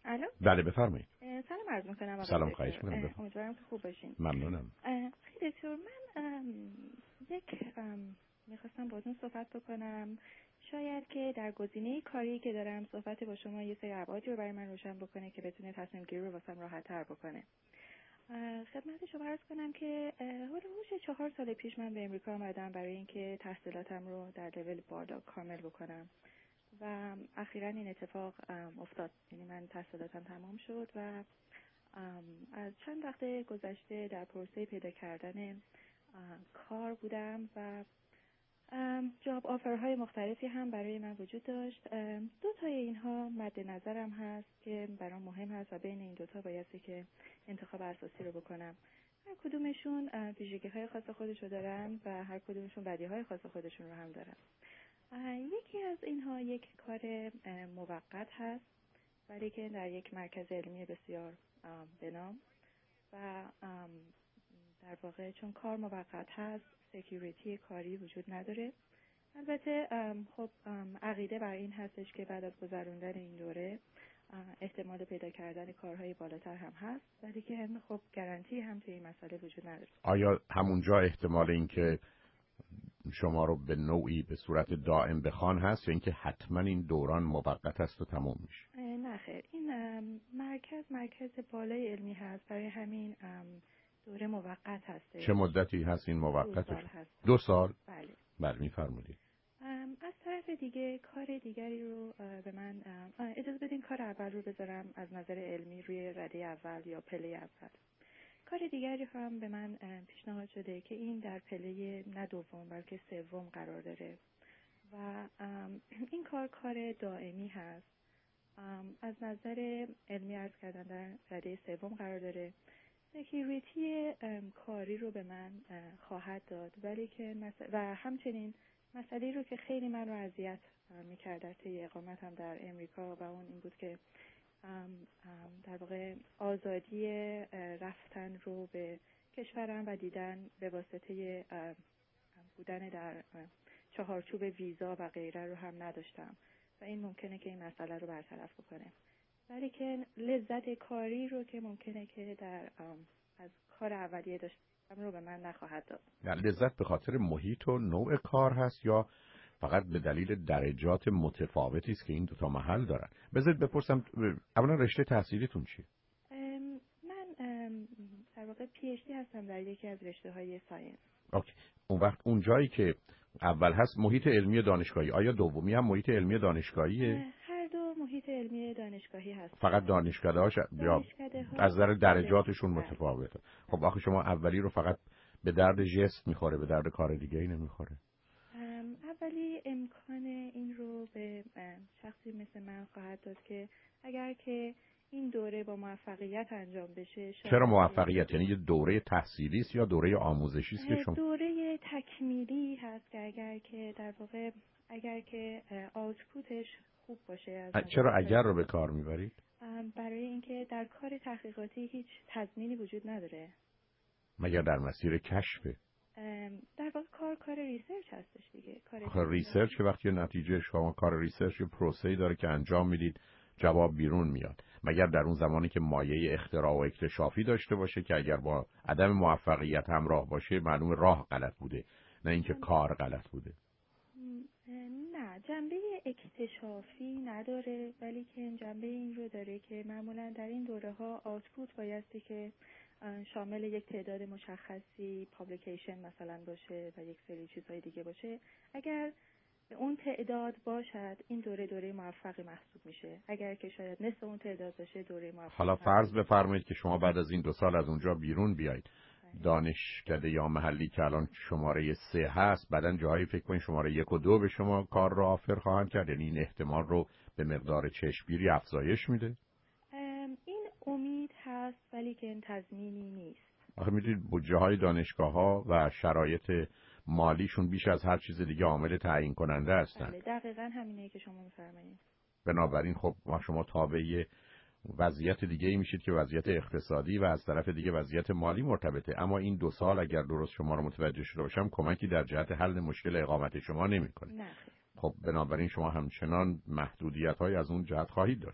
الو. بله بفرمایید. سلام عرض می‌کنم. سلام، خواهش می‌کنم. امیدوارم که خوب باشین. ممنونم. خیلی دکتر، من میخواستم باهاتون صحبت بکنم. شاید که در گزینه کاری که دارم صحبت با شما یه سری ابعادی رو برای من روشن بکنه که بتونه تصمیم گیری رو واسم راحت‌تر بکنه. خدمت شما عرض کنم که حدود 4 سال پیش من به امریکا آمدم برای اینکه تحصیلاتم رو در لول بالا کامل بکنم و اخیراً این اتفاق افتاد. یعنی من تحصیلاتم تمام شد و از چند وقت گذشته در پروسه پیدا کردن کار بودم و جاب آفرهای مختلفی هم برای من وجود داشت. 2 تای اینها مد نظرم هست که برام مهم هست و بین این 2 تا بایستی که انتخاب اساسی رو بکنم. هر کدومشون ویژگی‌های خاص خودشو دارن و هر کدومشون بدیهای خاص خودشون رو هم دارن. یکی از اینها یک کار موقت هست ولی که در یک مرکز علمی بسیار بنام و در واقع چون کار موقت هست سکیوریتی کاری وجود نداره. البته خب عقیده بر این هستش که بعد از گذراندن این دوره احتمال پیدا کردن کارهای بالاتر هم هست ولی که خب گارانتی هم توی این مسئله وجود نداره. آیا همونجا احتمال این که شما رو به نوعی به صورت دائم بخوان هست یا اینکه حتما این دوران موقت است و تموم میشه؟ نه خیر، این مرکز بالای علمی هست، برای همین دوره موقت هست. چه مدتی هست این موقت؟ 2 سال هست. 2 سال؟ بله. بله میفرمایید. از طرف دیگه کار دیگری رو به من اجازه بدین کار اول رو بذارم از نظر علمی روی رده اول یا پله اول. کار دیگری هم به من پیشنهاد شده که این در پله نه دوم بلکه سوم قرار داره و این کار دائمی هست. از نظر علمی عرض کردن در رده سوم قرار داره. سکیوریتی کاری رو به من خواهد داد ولی که و همچنین مسئله رو که خیلی من رو اذیت می‌کرد در طی اقامتم در امریکا و اون این بود که در واقع آزادی رفتن رو به کشورم و دیدن به واسطه بودن در چهارچوب ویزا و غیره رو هم نداشتم و این ممکنه که این مسئله رو برطرف بکنه ولی که لذت کاری رو که ممکنه که از کار اولیه داشتم رو به من نخواهد داد. لذت به خاطر محیط و نوع کار هست یا فقط به دلیل درجات متفاوتی است که این 2 تا محل دارن؟ بذارید بپرسم اولا رشته تحصیلیتون چیه؟ من در واقع پی اچ دی هستم در یکی از رشته‌های ساینس. اوکی. اون وقت اون جایی که اول هست محیط علمی دانشگاهی، آیا دومی هم محیط علمی دانشگاهیه؟ هر دو محیط علمی دانشگاهی هست. فقط دانشکده‌هاش یا از نظر درجاتشون متفاوته؟ خب آخه شما اولی رو فقط به درد ژست میخوره، به درد کار دیگه‌ای نمیخوره. اولی امکان این رو به شخصی مثل من خواهد داد که اگر که این دوره با موفقیت انجام بشه. چرا موفقیت؟ یعنی یه دوره تحصیلی است یا دوره آموزشی است که شما؟ دوره تکمیلی هست که اگر که آوتپوتش خوب باشه. چرا اگر رو به کار میبرید؟ برای اینکه در کار تحقیقاتی هیچ تضمینی وجود نداره. مگر در مسیر کشفه؟ در واقع کار ریسرچ هستش دیگه. کار ریسرچ که وقتی نتیجه شما کار ریسرچ یه پروسه‌ای داره که انجام میدید جواب بیرون میاد. مگر در اون زمانی که مایه اختراع و اکتشافی داشته باشه که اگر با عدم موفقیت همراه باشه معلوم راه غلط بوده نه اینکه کار غلط بوده. نه، جنبه اکتشافی نداره ولی که جنبه این رو داره که معمولا در این دوره ها آوتپوت بایستی که شامل یک تعداد مشخصی پابلیکیشن مثلا باشه و یک سری چیزهای دیگه باشه. اگر اون تعداد باشد این دوره موفقی محسوب میشه. اگر که شاید نصف اون تعداد باشه دوره موفق. حالا فرض بفرمایید که شما بعد از این 2 سال از اونجا بیرون بیایید، دانشکده یا محلی که الان شماره 3 هست بعدن جایی فکر کنید شماره 1 و 2 به شما کار رو آفر خواهند کرد، یعنی این احتمال رو به مقدار چشمگیری افزایش میده؟ این امید هست ولی که این تضمینی نیست. آخه میدونید بودجه های دانشگاه ها و شرایط مالیشون بیش از هر چیز دیگه عامل تعیین کننده هستن. بله دقیقاً همینه که شما میفرمایید. بنابراین خب شما تابع وضعیت دیگه ای میشید که وضعیت اقتصادی و از طرف دیگه وضعیت مالی مرتبطه. اما این 2 سال اگر درست شما رو متوجه شده باشم کمکی در جهت حل مشکل اقامت شما نمیکنه. نه. خب بنابراین شما همچنان محدودیت‌های از اون جهت خواهید داشت.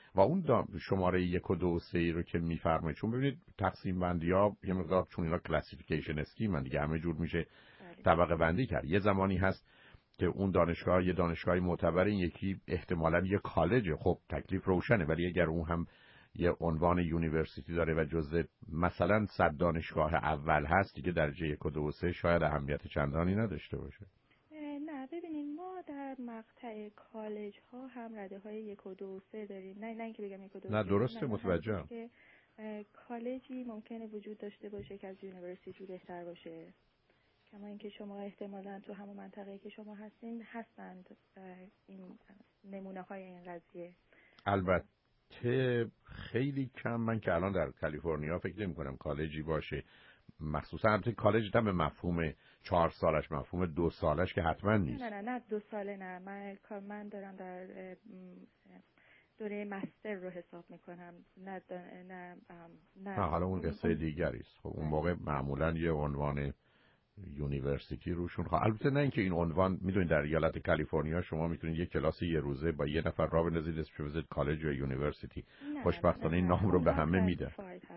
و اون شماره 1 و 2 و 3 رو که میفرمایید، چون ببینید تقسیم بندی ها یه مقدار چون اینا کلاسیفیکیشن اسکیم دیگه همه جور میشه طبقه بندی کرد. یه زمانی هست که اون دانشگاه یه دانشگاهی معتبر، این یکی احتمالاً یه کالجه، خب تکلیف روشنه، ولی اگر اون هم یه عنوان یونیورسیتی داره و جزء مثلا 100 دانشگاه اول هست دیگه، درجه 1 و 2 و 3 شاید اهمیت چندانی نداشته باشه. نه ببینید، ما در مقطع کالج ها هم رده های 1 و 2 و 3 داریم. نه اینکه بگم 1 و 2 و 3 نه درسته، متوجهم که کالجی ممکنه وجود داشته باشه که از یونیورسیتی بهتر باشه، کما اینکه شما احتمالاً تو همون منطقه‌ای که شما هستند این نمونه های این قضیه. البته خیلی کم، من که الان در کالیفرنیا فکر نمی‌کنم کالجی باشه، مخصوصا البته کالج هم به مفهوم 4 سالش، مفهوم 2 سالش که حتما نیست. نه 2 ساله نه، من دارم در دوره مستر رو حساب میکنم. نه حالا اون قصه دیگری است. خب اون موقع معمولا یه عنوان یونیورسیتی روشون البته نه اینکه این عنوان، میدونید در ایالت کالیفرنیا شما میتونید یه کلاس یه روزه با یه نفر راه بندازید اسمش بذارید کالج یا یونیورسیتی، خوشبختانه این نام رو به همه میده.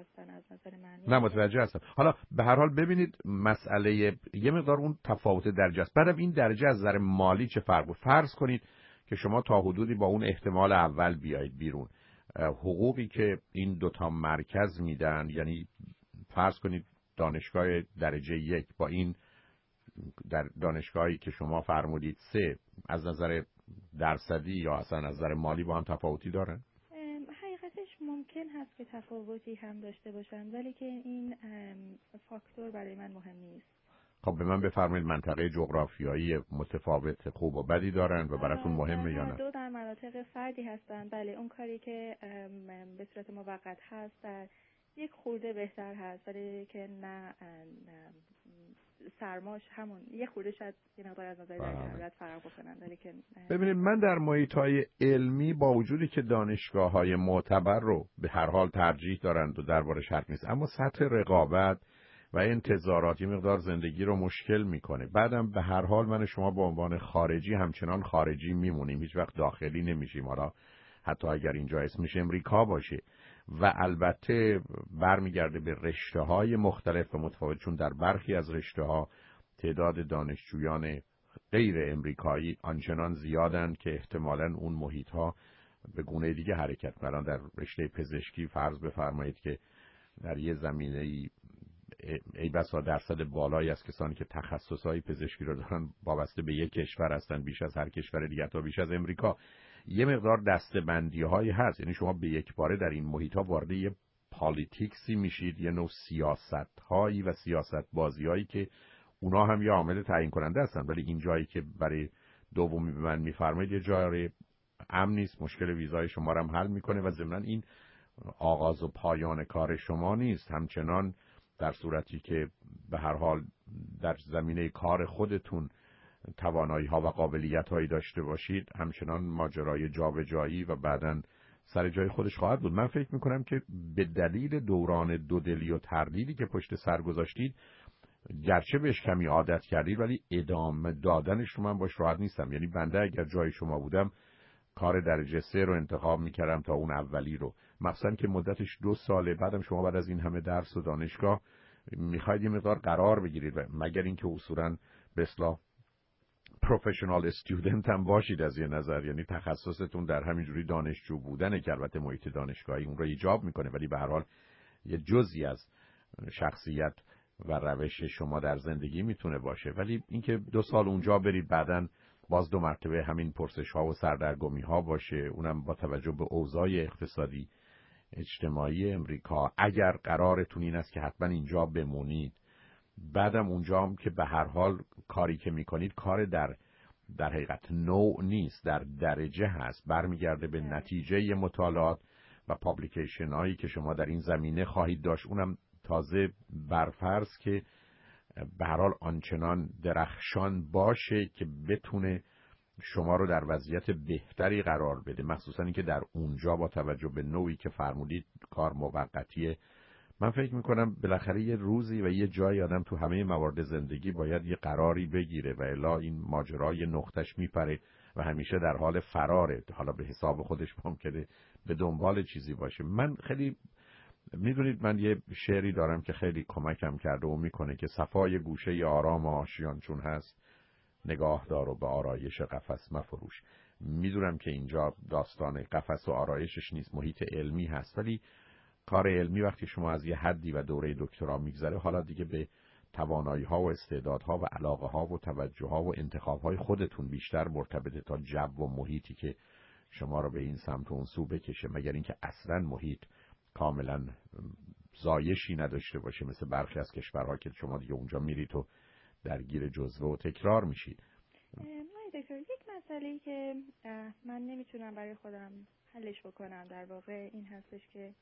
نه متوجه هستم. حالا به هر حال ببینید مسئله یه مقدار اون تفاوت درجه است. بعدم این درجه از نظر مالی چه فرق؟ فرض کنید که شما تا حدودی با اون احتمال اول بیایید بیرون، حقوقی که این دوتا مرکز میدن، یعنی فرض کنید دانشگاه درجه 1 با این در دانشگاهی که شما فرمودید 3 از نظر درصدی یا اصلا از نظر مالی با هم تفاوتی دارن؟ حقیقتش ممکن هست که تفاوتی هم داشته باشن، ولی که این فاکتور برای من مهم نیست. خب به من بفرمایید منطقه جغرافیایی متفاوت خوب و بدی دارن و براتون مهمه یا نه؟ دو در مناطق فردی هستن. بله اون کاری که به صورت موقت هست در یک خورده بهتر هست، ولی که نه سرماش همون یک خورده شاید یه مقدار از نظر درجه حرارت فرق بکنن، ولی که ببینید من در محیط‌های علمی با وجودی که دانشگاه‌های معتبر رو به هر حال ترجیح دارند و دربارش حرف نیست، اما سطح رقابت و انتظاراتی مقدار زندگی رو مشکل میکنه. بعدم به هر حال من و شما به عنوان خارجی همچنان خارجی میمونیم، هیچ وقت داخلی نمیشیم، حالا حتی اگر اینجا اسمش امریکا باشه. و البته برمیگرده به رشته‌های مختلف و متفاوت، چون در برخی از رشته‌ها تعداد دانشجویان غیر امریکایی آنچنان زیادند که احتمالاً اون محیط‌ها به گونه دیگه حرکت کنن. در رشته پزشکی فرض بفرمایید که در یه زمینه‌ای ای بسا درصد بالایی از کسانی که تخصصهای پزشکی رو دارن وابسته به یک کشور هستن، بیش از هر کشور دیگه، تا بیش از امریکا. یه مقدار دسته‌بندی‌هایی هست، یعنی شما به یک باره در این محیط‌ها وارد یه پالیتیکسی میشید، یه نوع سیاست‌هایی و سیاست‌بازی‌هایی که اونا هم یه عامل تعیین کننده هستن. ولی این جایی که برای دومی به من می‌فرمایید یه جای امن نیست، مشکل ویزای شما رو هم حل می‌کنه و ضمناً این آغاز و پایان کار شما نیست. همچنان در صورتی که به هر حال در زمینه کار خودتون توانایی‌ها و قابلیت‌هایی داشته باشید، همچنان ماجرای جابجایی و بعداً سر جای خودش خواهد بود. من فکر می‌کنم که به دلیل دوران دودلی و تردیدی که پشت سر گذاشتید، گرچه بهش کمی عادت کردید ولی ادامه دادنش رو من باش راحت نیستم. یعنی بنده اگر جای شما بودم کار درجه 3 رو انتخاب می‌کردم تا اون اولی رو، مثلا که مدتش 2 ساله. بعدم شما بعد از این همه درس و دانشگاه می‌خواید یه مقدار قرار بگیرید، مگر اینکه اصولاً به اصطلاح پروفشنال استودنت هم باشید از یه نظر، یعنی تخصصتون در همین جوری دانشجو بودنه که البته محیط دانشگاهی اون رو ایجاب میکنه، ولی به هر حال یه جزئی از شخصیت و روش شما در زندگی میتونه باشه. ولی اینکه 2 سال اونجا برید بعدن باز 2 مرتبه همین پرسش ها و سردرگمی ها باشه، اونم با توجه به اوضاع اقتصادی اجتماعی امریکا، اگر قرارتون این است که حتما اینجا بمونید، بعدم اونجا هم که به هر حال کاری که میکنید کار در حقیقت نوع نیست، در درجه هست، برمیگرده به نتیجه مطالعات و پابلیکیشن هایی که شما در این زمینه خواهید داشت. اونم تازه برفرض که به هر حال آنچنان درخشان باشه که بتونه شما رو در وضعیت بهتری قرار بده، مخصوصا اینکه در اونجا با توجه به نوعی که فرمودید کار موقتیه. من فکر میکنم بالاخره یه روزی و یه جایی آدم تو همه موارد زندگی باید یه قراری بگیره و الا این ماجرای نقطش میپره و همیشه در حال فراره، حالا به حساب خودش ممکنه به دنبال چیزی باشه. من خیلی میدونید من یه شعری دارم که خیلی کمکم کرده و میکنه که صفای گوشه آرام آشیان چون هست، نگاه دار و به آرایش قفس مفروش. میدونم که اینجا داستان قفس و آرایشش نیست، محیط علمی هست، ولی کار علمی وقتی شما از یه حدی و دوره دکترا میگذره، حالا دیگه به توانایی ها و استعدادها و علاقه ها و توجه ها و انتخاب های خودتون بیشتر مرتبطه تا جو و محیطی که شما رو به این سمت و اون سو بکشه، مگر اینکه اصلا محیط کاملا زایشی نداشته باشه مثل برخی از کشورها که شما دیگه اونجا میرید و درگیر جزوه و تکرار میشید. دکتر، یک مسئله‌ای که من نمیتونم برای خودم حلش بکنم در واقع این هستش که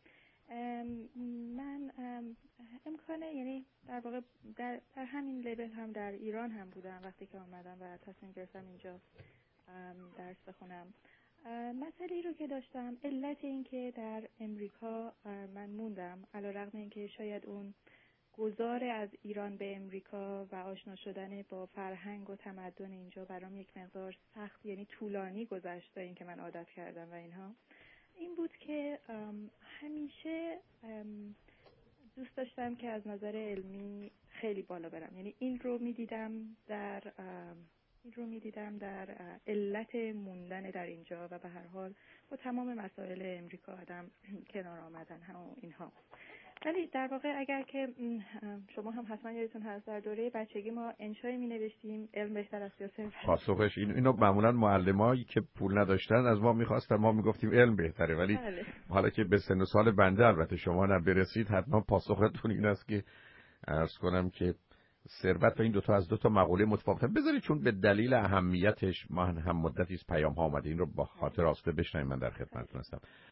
من امکانه، یعنی در واقع در همین لیبل هم در ایران هم بودم وقتی که آمدم و تصمیم گرفتم اینجا درس بخونم. مسئله‌ای رو که داشتم، علت این که در امریکا من موندم، علیرغم اینکه شاید اون گذار از ایران به امریکا و آشنا شدن با فرهنگ و تمدن اینجا برام یک مقدار سخت، یعنی طولانی گذشت تا اینکه من عادت کردم و اینها، این بود که همیشه دوست داشتم که از نظر علمی خیلی بالا برم. یعنی این رو میدیدم در علت موندن در اینجا و به هر حال با تمام مسائل امریکا آدم کنار آمدن ها و اینها. ولی در واقع اگر که شما هم حتما یادتون هست در دوره بچگی ما انشایی می نوشتیم علم بهتر از سیاست. پاسخش اینو معمولا معلمایی که پول نداشتن از ما می‌خواستن، ما میگفتیم علم بهتره، ولی حالا که به سن و سال بنده البته شما برسید، حتما پاسختون این است که عرض کنم که ثروت و این دوتا از دوتا مقوله متفاوتن. بذارید چون به دلیل اهمیتش ما هم مدتی از پیام ها آمده، این رو با خاطر آسوده بشنویم. من در خدمتتون هستم.